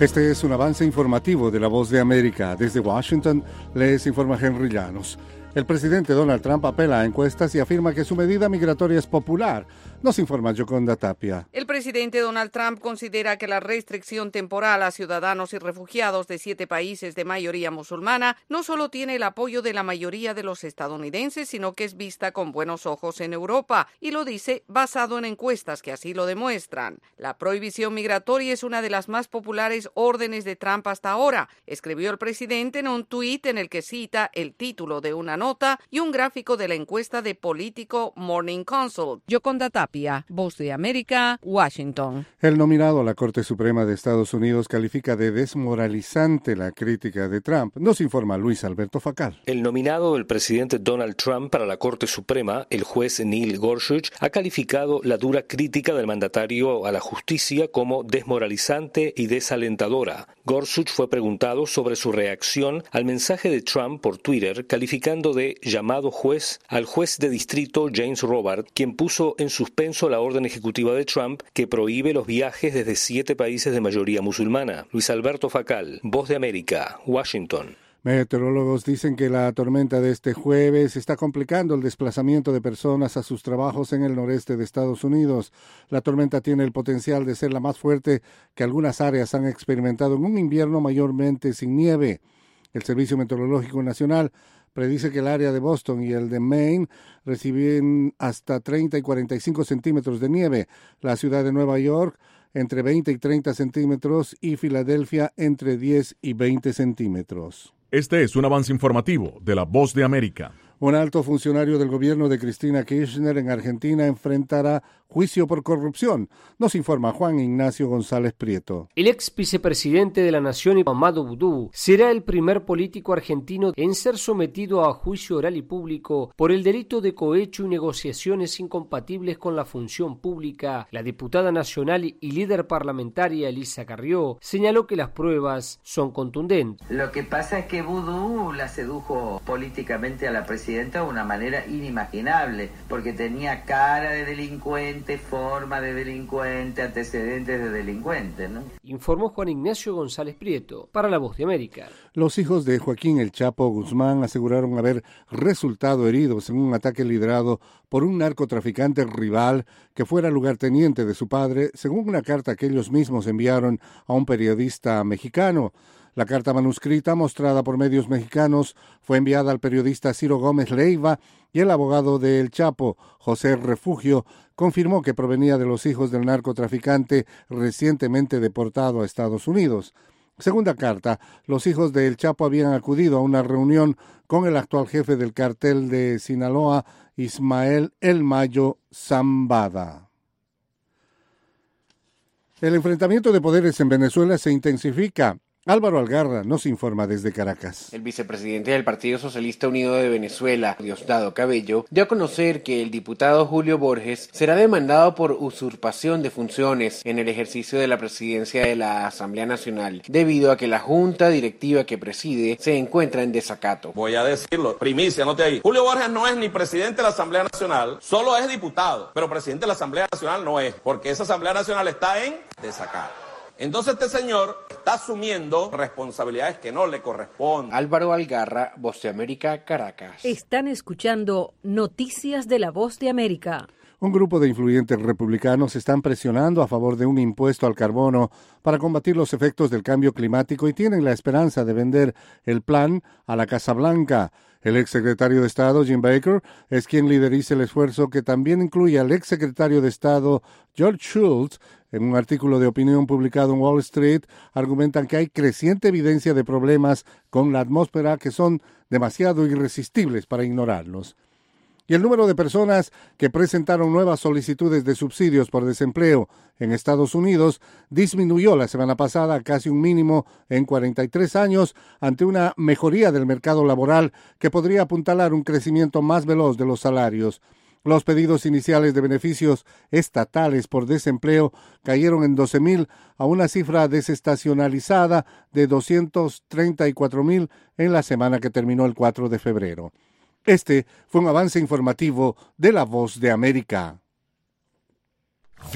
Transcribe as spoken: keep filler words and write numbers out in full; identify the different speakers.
Speaker 1: Este es un avance informativo de La Voz de América. Desde Washington les informa Henry Llanos. El presidente Donald Trump apela a encuestas y afirma que su medida migratoria es popular. Nos informa Yoconda Tapia.
Speaker 2: El presidente Donald Trump considera que la restricción temporal a ciudadanos y refugiados de siete países de mayoría musulmana no solo tiene el apoyo de la mayoría de los estadounidenses, sino que es vista con buenos ojos en Europa, y lo dice basado en encuestas que así lo demuestran. La prohibición migratoria es una de las más populares órdenes de Trump hasta ahora, escribió el presidente en un tuit en el que cita el título de una nota y un gráfico de la encuesta de Politico Morning Consult. Yoconda Tapia, Voz de América, Washington.
Speaker 1: El nominado a la Corte Suprema de Estados Unidos califica de desmoralizante la crítica de Trump. Nos informa Luis Alberto Facal.
Speaker 3: El nominado del presidente Donald Trump para la Corte Suprema, el juez Neil Gorsuch, ha calificado la dura crítica del mandatario a la justicia como desmoralizante y desalentadora. Gorsuch fue preguntado sobre su reacción al mensaje de Trump por Twitter, calificando de llamado juez al juez de distrito James Robart, quien puso en suspenso la orden ejecutiva de Trump que prohíbe los viajes desde siete países de mayoría musulmana. Luis Alberto Facal, Voz de América, Washington.
Speaker 1: Meteorólogos dicen que la tormenta de este jueves está complicando el desplazamiento de personas a sus trabajos en el noreste de Estados Unidos. La tormenta tiene el potencial de ser la más fuerte que algunas áreas han experimentado en un invierno mayormente sin nieve. El Servicio Meteorológico Nacional predice que el área de Boston y el de Maine reciben hasta treinta y cuarenta y cinco centímetros de nieve. La ciudad de Nueva York entre veinte y treinta centímetros y Filadelfia entre diez y veinte centímetros.
Speaker 4: Este es un avance informativo de La Voz de América.
Speaker 1: Un alto funcionario del gobierno de Cristina Kirchner en Argentina enfrentará juicio por corrupción. Nos informa Juan Ignacio González Prieto.
Speaker 5: El ex vicepresidente de la Nación, Amado Boudou, será el primer político argentino en ser sometido a juicio oral y público por el delito de cohecho y negociaciones incompatibles con la función pública. La diputada nacional y líder parlamentaria Elisa Carrió señaló que las pruebas son contundentes.
Speaker 6: Lo que pasa es que Boudou la sedujo políticamente a la presidenta de una manera inimaginable, porque tenía cara de delincuente, forma de delincuente, antecedentes de delincuente, ¿no?
Speaker 5: Informó Juan Ignacio González Prieto para La Voz de América.
Speaker 1: Los hijos de Joaquín El Chapo Guzmán aseguraron haber resultado heridos en un ataque liderado por un narcotraficante rival que fuera lugarteniente de su padre, según una carta que ellos mismos enviaron a un periodista mexicano. La carta manuscrita, mostrada por medios mexicanos, fue enviada al periodista Ciro Gómez Leiva y el abogado de El Chapo, José Refugio, confirmó que provenía de los hijos del narcotraficante recientemente deportado a Estados Unidos. Segunda carta, los hijos de El Chapo habían acudido a una reunión con el actual jefe del cartel de Sinaloa, Ismael El Mayo Zambada. El enfrentamiento de poderes en Venezuela se intensifica. Álvaro Algarra nos informa desde Caracas.
Speaker 7: El vicepresidente del Partido Socialista Unido de Venezuela, Diosdado Cabello, dio a conocer que el diputado Julio Borges será demandado por usurpación de funciones en el ejercicio de la presidencia de la Asamblea Nacional, debido a que la junta directiva que preside se encuentra en desacato.
Speaker 8: Voy a decirlo, primicia, note ahí. Julio Borges no es ni presidente de la Asamblea Nacional, solo es diputado, pero presidente de la Asamblea Nacional no es, porque esa Asamblea Nacional está en desacato. Entonces este señor está asumiendo responsabilidades que no le corresponden.
Speaker 7: Álvaro Algarra, Voz de América, Caracas.
Speaker 9: Están escuchando Noticias de la Voz de América.
Speaker 1: Un grupo de influyentes republicanos están presionando a favor de un impuesto al carbono para combatir los efectos del cambio climático y tienen la esperanza de vender el plan a la Casa Blanca. El exsecretario de Estado, Jim Baker, es quien lideriza el esfuerzo que también incluye al exsecretario de Estado, George Shultz. En un artículo de opinión publicado en Wall Street, argumentan que hay creciente evidencia de problemas con la atmósfera que son demasiado irresistibles para ignorarlos. Y el número de personas que presentaron nuevas solicitudes de subsidios por desempleo en Estados Unidos disminuyó la semana pasada a casi un mínimo en cuarenta y tres años ante una mejoría del mercado laboral que podría apuntalar un crecimiento más veloz de los salarios. Los pedidos iniciales de beneficios estatales por desempleo cayeron en doce mil a una cifra desestacionalizada de doscientos treinta y cuatro mil en la semana que terminó el cuatro de febrero. Este fue un avance informativo de La Voz de América.